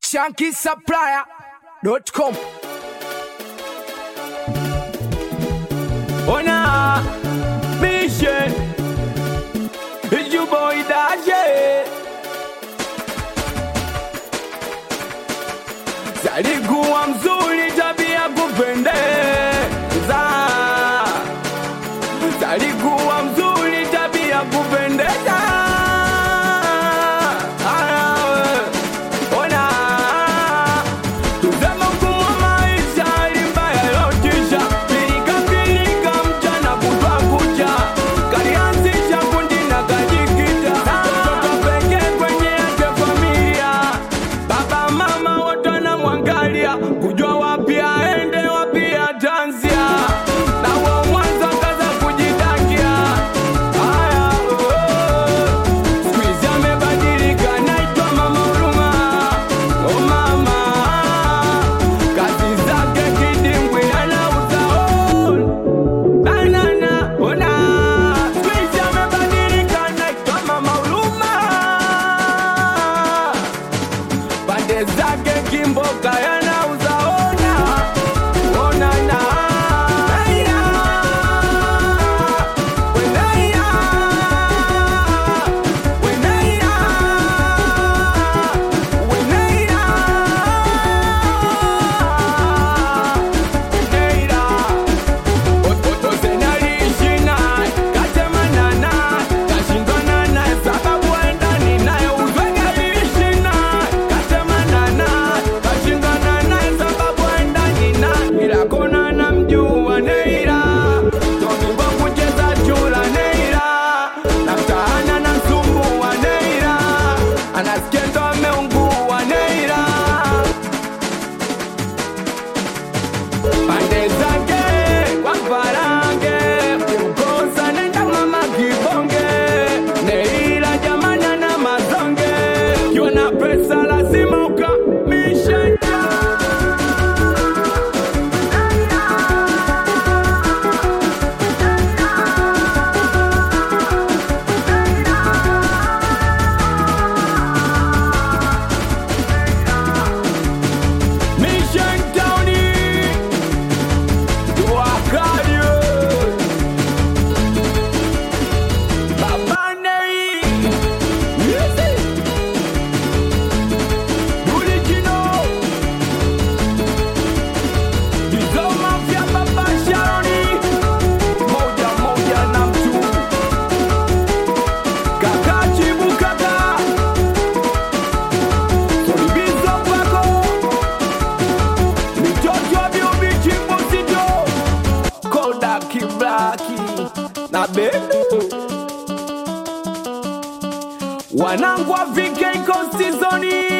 ShankySupplier.com. Ona mission is your boy Daje. Alikuwa mzuri, tabia kupendeza. Alikuwa mzuri, tabia kupendeza. Ona tuzama kuwa maisha alimbaya lotisha. Pilika mchana kutwa kucha. Kalianzisha kundi na kajikita. Mtoto pekee kwenye yake familia. Baba mama wote wanamwangalia, kujua wapi aende wapi atanzia. Na wao mwanzo kaza kujitakia. Haya siku hizi amebadilika, naitwa Mama Huruma. Oh mama, kazi zake kidimbwi anauza banana. Ona siku hizi amebadilika, naitwa Mama Huruma. Pande zake kimboka yanauza ona na aya wenaya otozenalishina katemanana kashindwanana sababu endani naye uzwegalishina katemanana kashindwanana sababu endani na ilakona na mjua neira tomiwa kucheza chula neira namtaana na msumbua neira anaskendo ameungua neira pande zake kwa Mparange ukosa nenda mama kibonge neira jamana na mazonge kiwa na pesa lazima ukamishe Mission Towni Wakali Baba Nei Music Bulikino Dizo Mafia Baba Sharoni Moja na mtu Kaka Chibu Kaka Solibizo Pako Mitoto Biobi Chimbosito Kodak Blaki na Belu wanangu wa VK Coast Zone